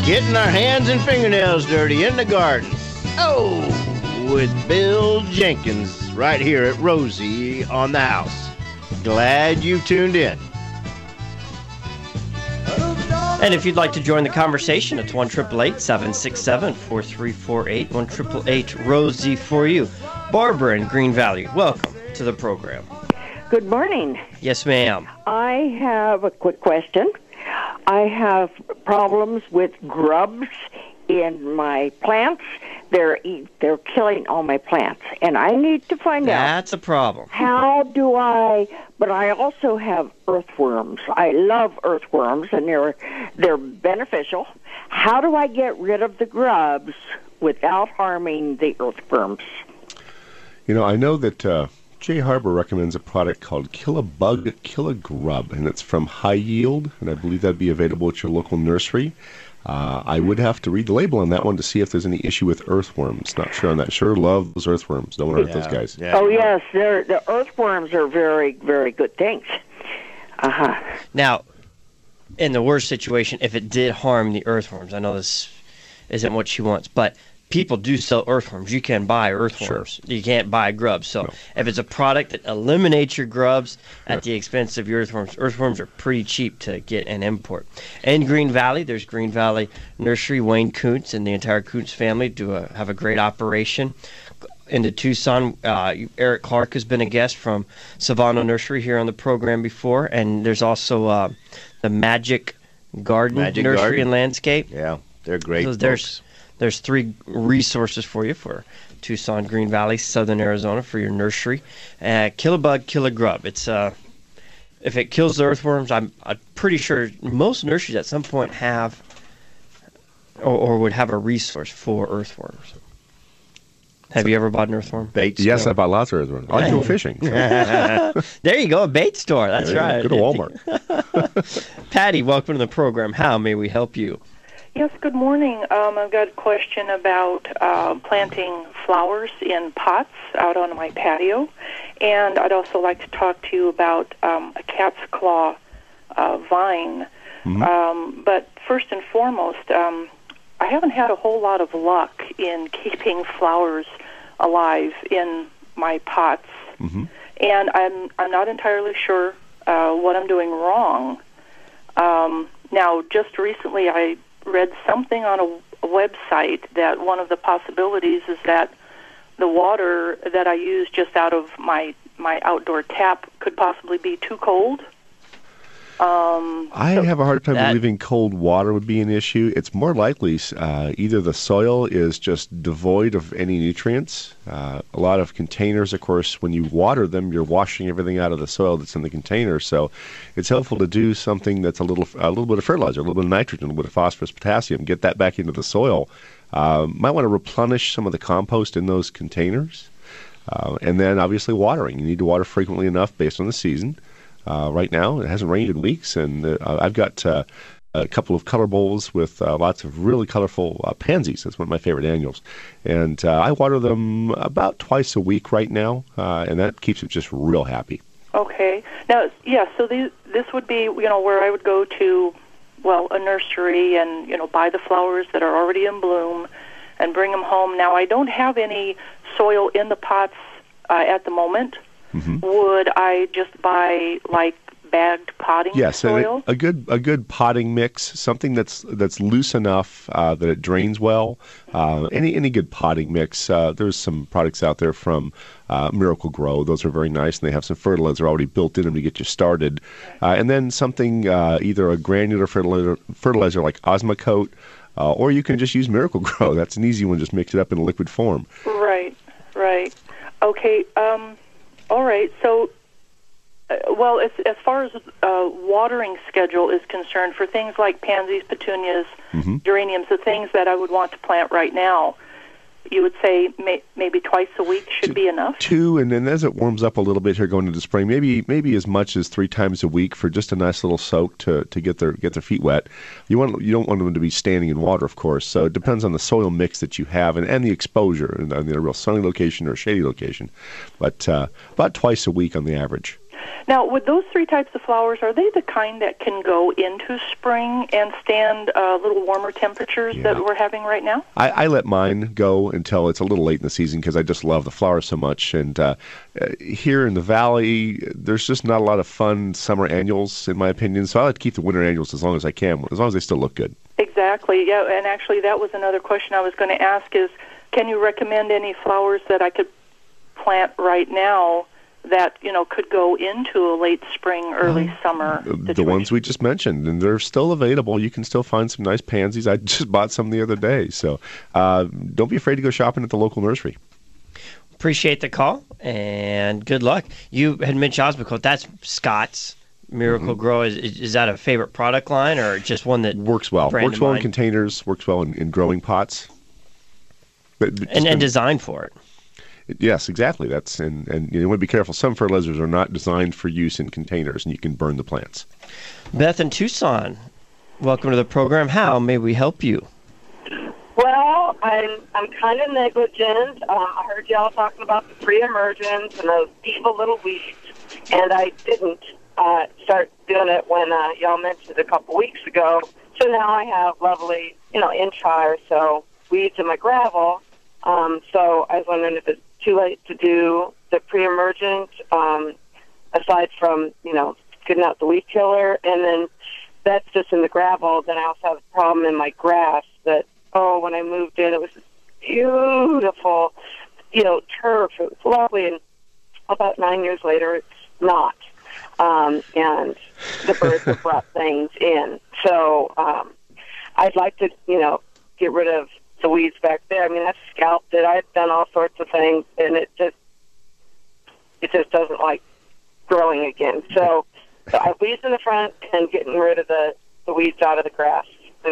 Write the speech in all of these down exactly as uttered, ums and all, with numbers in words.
Getting our hands and fingernails dirty in the garden. Oh, with Bill Jenkins right here at Rosie on the House. Glad you tuned in. And if you'd like to join the conversation, it's one eight eight eight, seven six seven, four three four eight, one eight eight eight, Rosie for you. Barbara in Green Valley, welcome to the program. Good morning. Yes, ma'am. I have a quick question. I have problems with grubs in my plants. They're they're killing all my plants, and I need to find That's out. That's a problem. How do I? But I also have earthworms. I love earthworms, and they're they're beneficial. How do I get rid of the grubs without harming the earthworms? You know, I know that uh, Jay Harbor recommends a product called Kill a Bug, Kill a Grub, and it's from High Yield, and I believe that'd be available at your local nursery. Uh, I would have to read the label on that one to see if there's any issue with earthworms. Not sure on that. Sure love those earthworms. Don't want to hurt Yeah, those guys. yeah. Oh, yes, they're, the earthworms are very, very good things. Uh-huh. Now, in the worst situation, if it did harm the earthworms, I know this isn't what she wants, but people do sell earthworms. You can buy earthworms. Sure. You can't buy grubs. So no. If it's a product that eliminates your grubs at yeah. the expense of your earthworms, earthworms are pretty cheap to get and import. In Green Valley, there's Green Valley Nursery. Wayne Kuntz and the entire Kuntz family do a, have a great operation. Into Tucson, uh, Eric Clark has been a guest from Savannah Nursery here on the program before, and there's also uh, the Magic Garden Magic Nursery Garden. and Landscape. Yeah, they're great. So there's There's three resources for you for Tucson, Green Valley, Southern Arizona for your nursery. Uh, kill a bug, kill a grub. It's uh, if it kills the earthworms, I'm, I'm pretty sure most nurseries at some point have or, or would have a resource for earthworms. Have you ever bought an earthworm? Bait Yes, store? I bought lots of earthworms. I like to go fishing. So. There you go, a bait store. That's yeah, right. Go to Walmart. Patty, welcome to the program. How may we help you? Yes, good morning. Um, I've got a question about uh, planting flowers in pots out on my patio. And I'd also like to talk to you about um, a cat's claw uh, vine. Mm-hmm. Um, but first and foremost, um, I haven't had a whole lot of luck in keeping flowers alive in my pots. Mm-hmm. And I'm, I'm not entirely sure uh, what I'm doing wrong. Um, now, just recently I read something on a, a website that one of the possibilities is that the water that I use just out of my my outdoor tap could possibly be too cold. Um, I so have a hard time that, believing cold water would be an issue. It's more likely uh, either the soil is just devoid of any nutrients. Uh, a lot of containers, of course, when you water them, you're washing everything out of the soil that's in the container. So it's helpful to do something that's a little a little bit of fertilizer, a little bit of nitrogen, a little bit of phosphorus, potassium, get that back into the soil. Uh, might want to replenish some of the compost in those containers. Uh, and then, obviously, watering. You need to water frequently enough based on the season. Uh, right now, it hasn't rained in weeks, and uh, I've got uh, a couple of color bowls with uh, lots of really colorful uh, pansies. That's one of my favorite annuals. And uh, I water them about twice a week right now, uh, and that keeps it just real happy. Okay. Now, yeah, so these, this would be, you know, where I would go to, well, a nursery and, you know, buy the flowers that are already in bloom and bring them home. Now, I don't have any soil in the pots uh, at the moment. Mm-hmm. Would I just buy like bagged potting yes, soil? Yes, a, a good a good potting mix, something that's that's loose enough uh, that it drains well. Uh, any any good potting mix. Uh, there's some products out there from uh, Miracle Grow. Those are very nice, and they have some fertilizer already built in them to get you started. Uh, and then something uh, either a granular fertilizer, fertilizer like Osmocote, uh, or you can just use Miracle Grow. That's an easy one. Just mix it up in a liquid form. Right, right. Okay. Um, all right. So. Uh, well, as, as far as uh, watering schedule is concerned, for things like pansies, petunias, mm-hmm. geraniums, the things that I would want to plant right now, you would say may, maybe twice a week should two, be enough? Two, and then as it warms up a little bit here going into spring, maybe maybe as much as three times a week for just a nice little soak to, to get their get their feet wet. You want you don't want them to be standing in water, of course, so it depends on the soil mix that you have and, and the exposure, and in a real sunny location or a shady location. But uh, about twice a week on the average. Now, with those three types of flowers, are they the kind that can go into spring and stand a uh, little warmer temperatures yeah. that we're having right now? I, I let mine go until it's a little late in the season because I just love the flowers so much. And uh, here in the valley, there's just not a lot of fun summer annuals, in my opinion. So I like to keep the winter annuals as long as I can, as long as they still look good. Exactly. Yeah, and actually that was another question I was going to ask is, can you recommend any flowers that I could plant right now that, you know, could go into a late spring, early uh, summer situation? The ones we just mentioned, and they're still available. You can still find some nice pansies. I just bought some the other day. So uh, don't be afraid to go shopping at the local nursery. Appreciate the call, and good luck. You had mentioned Osmocote. That's Scott's Miracle mm-hmm. Grow. Is, is that a favorite product line or just one that works well? Works well in containers, works well in, in growing pots. But, but and, and designed for it. Yes, exactly. That's and, and you want to be careful. Some fertilizers are not designed for use in containers, and you can burn the plants. Beth in Tucson, welcome to the program. How may we help you? Well, I'm I'm kind of negligent. Uh, I heard y'all talking about the pre-emergence and those evil little weeds, and I didn't uh, start doing it when uh, y'all mentioned it a couple weeks ago. So now I have lovely, you know, inch high or so weeds in my gravel. Um, so I was wondering if it's too late to do the pre-emergent, um, aside from, you know, getting out the weed killer. And then that's just in the gravel. Then I also have a problem in my grass that, oh, when I moved in, it was this beautiful, you know, turf. It was lovely. And about nine years later, it's not. Um, and the birds have brought things in. So um, I'd like to, you know, get rid of the weeds back there. I mean, I've scalped it. I've done all sorts of things, and it just it just doesn't like growing again. So, so I weeds in the front and getting rid of the, the weeds out of the grass.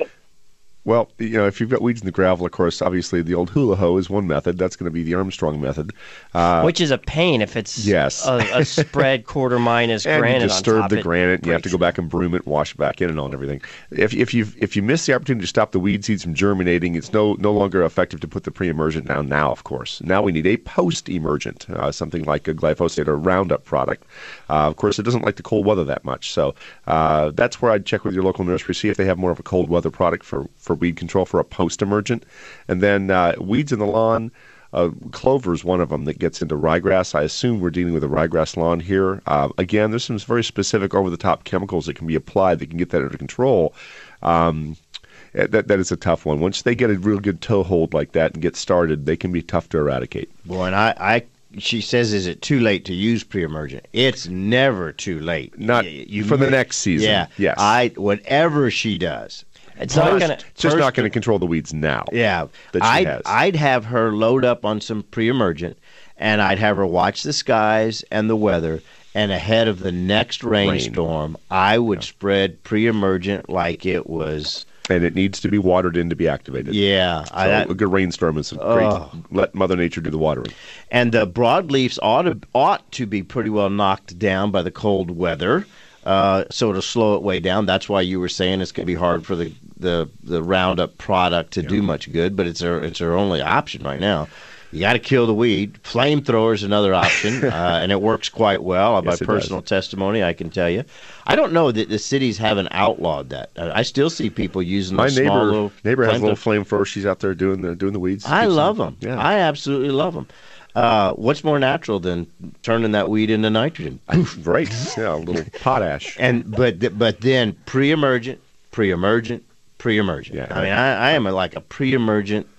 Well, you know, if you've got weeds in the gravel, of course, obviously the old hula hoe is one method. That's going to be the Armstrong method. Uh, Which is a pain if it's yes. a, a spread quarter minus and granite you disturb on top. the granite, and you have to go back and broom it, wash it back in and all and everything. If, if, you if you miss the opportunity to stop the weed seeds from germinating, it's no no longer effective to put the pre-emergent down now, of course. Now we need a post-emergent, uh, something like a glyphosate or Roundup product. Uh, of course, it doesn't like the cold weather that much. So uh, that's where I'd check with your local nursery, see if they have more of a cold weather product for, for weed control for a post-emergent. And then uh, weeds in the lawn, uh, clover is one of them that gets into ryegrass. I assume we're dealing with a ryegrass lawn here. Uh, again, there's some very specific over-the-top chemicals that can be applied that can get that under control. Um, that that is a tough one. Once they get a real good toehold like that and get started, they can be tough to eradicate. Boy, and I, I she says, is it too late to use pre-emergent? It's never too late. Not you, you for may, the next season. Yeah, yes. I whatever she does. It's first, not gonna, it's just first, not going to control the weeds now. Yeah, that she I'd, has. I'd have her load up on some pre-emergent, and I'd have her watch the skies and the weather. And ahead of the next rainstorm, Rain. I would yeah. spread pre-emergent like it was. And it needs to be watered in to be activated. Yeah, so I, a good rainstorm is great. Oh. Let Mother Nature do the watering. And the broadleafs ought to ought to be pretty well knocked down by the cold weather. Uh, so it'll slow it way down. That's why you were saying it's going to be hard for the, the, the Roundup product to yeah. do much good, but it's our, it's our only option right now. You got to kill the weed. Flamethrower is another option, uh, and it works quite well. Yes, by personal does. testimony, I can tell you. I don't know that the cities haven't outlawed that. I still see people using my the neighbor. small little neighbor has a little flamethrower. She's out there doing the doing the weeds. I love them. them. Yeah. I absolutely love them. Uh, what's more natural than turning that weed into nitrogen? Right. Yeah, a little potash. And but but then pre-emergent, pre-emergent, pre-emergent. Yeah, I mean, I, I am a, like a pre-emergent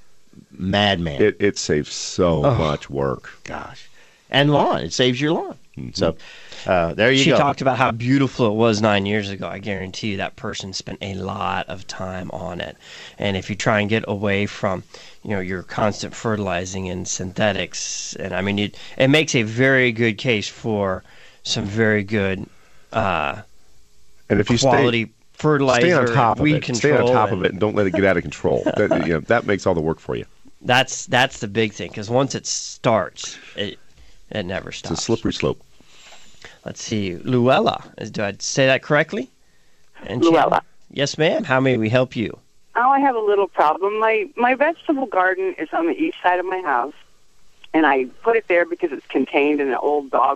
madman. It it saves so oh, much work. Gosh, and lawn. It saves your lawn. Mm-hmm. So uh, there you she go. She talked about how beautiful it was nine years ago. I guarantee you that person spent a lot of time on it. And if you try and get away from, you know, your constant fertilizing and synthetics, and I mean, it it makes a very good case for some very good uh, and if you quality. Stay- fertilizer, stay on top of weed it. control. Stay on top and, of it and don't let it get out of control. That, you know, that makes all the work for you. That's that's the big thing, because once it starts, it it never stops. It's a slippery slope. Let's see. Luella, do I say that correctly? And Luella. Yes, ma'am. How may we help you? Oh, I have a little problem. My my vegetable garden is on the east side of my house, and I put it there because it's contained in an old dog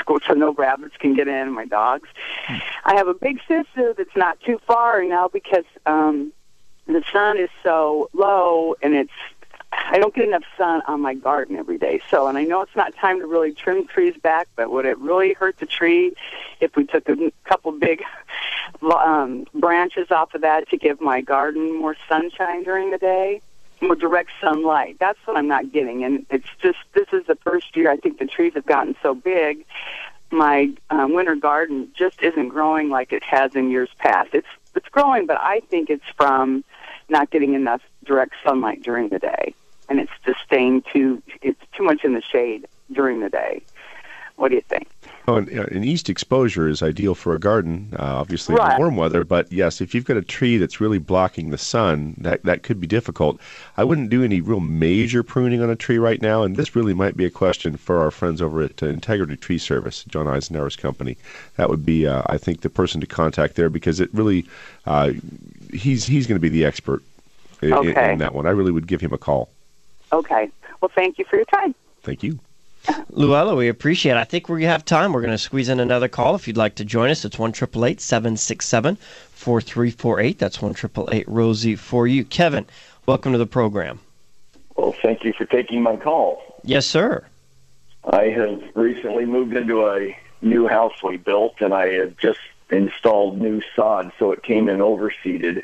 squ- so no rabbits can get in, my dogs. I have a big sister that's not too far now because um, the sun is so low, and it's I don't get enough sun on my garden every day. So, and I know it's not time to really trim trees back, but would it really hurt the tree if we took a couple big um, branches off of that to give my garden more sunshine during the day? More direct sunlight. That's what I'm not getting. And it's just, this is the first year I think the trees have gotten so big, my um, winter garden just isn't growing like it has in years past. It's, it's growing, but I think it's from not getting enough direct sunlight during the day, and it's just staying too it's too much in the shade during the day. What do you think? Oh, and, uh, an east exposure is ideal for a garden, uh, obviously Right. in warm weather, but yes, if you've got a tree that's really blocking the sun, that, that could be difficult. I wouldn't do any real major pruning on a tree right now, and this really might be a question for our friends over at uh, Integrity Tree Service, John Eisenhower's company. That would be, uh, I think, the person to contact there, because it really, uh, he's, he's going to be the expert in, Okay. in that one. I really would give him a call. Okay. Well, thank you for your time. Thank you. Luella, we appreciate it. I think we have time. We're going to squeeze in another call. If you'd like to join us, it's one eight eight eight, seven six seven, four three four eight. That's one eight eight eight, Rosie for you. Kevin, welcome to the program. Well, thank you for taking my call. Yes, sir. I have recently moved into a new house we built, and I had just installed new sod, so it came in overseeded.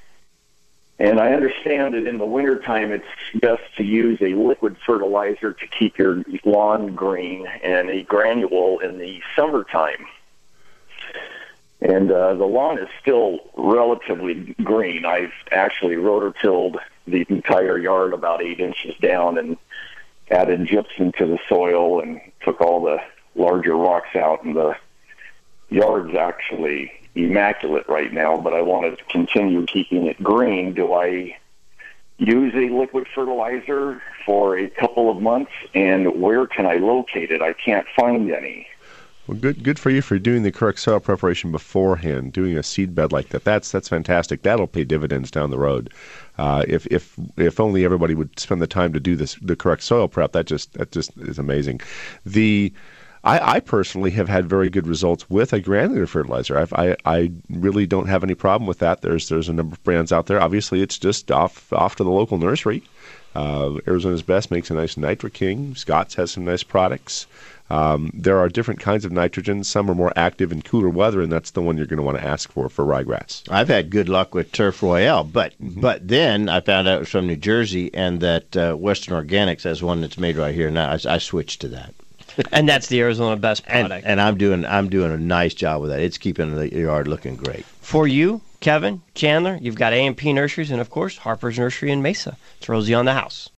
And I understand that in the wintertime it's best to use a liquid fertilizer to keep your lawn green, and a granule in the summertime. And uh, the lawn is still relatively green. I've actually rototilled the entire yard about eight inches down and added gypsum to the soil and took all the larger rocks out, and the yard's actually immaculate right now, but I want to continue keeping it green. Do I use a liquid fertilizer for a couple of months, and where can I locate it? I can't find any. Well, good good for you for doing the correct soil preparation beforehand, doing a seed bed like that. That's that's fantastic. That'll pay dividends down the road. Uh, if if if only everybody would spend the time to do this the correct soil prep, that just that just is amazing. The I, I personally have had very good results with a granular fertilizer. I've, I I really don't have any problem with that. There's there's a number of brands out there. Obviously, it's just off off to the local nursery. Uh, Arizona's Best makes a nice Nitro King. Scott's has some nice products. Um, there are different kinds of nitrogen. Some are more active in cooler weather, and that's the one you're going to want to ask for for ryegrass. I've had good luck with Turf Royale, but mm-hmm. but then I found out it was from New Jersey, and that uh, Western Organics has one that's made right here. Now I, I switched to that. And that's the Arizona Best product. And, and I'm doing I'm doing a nice job with that. It's keeping the yard looking great. For you, Kevin, Chandler, you've got A and P Nurseries, and of course Harper's Nursery in Mesa. It's Rosie on the House.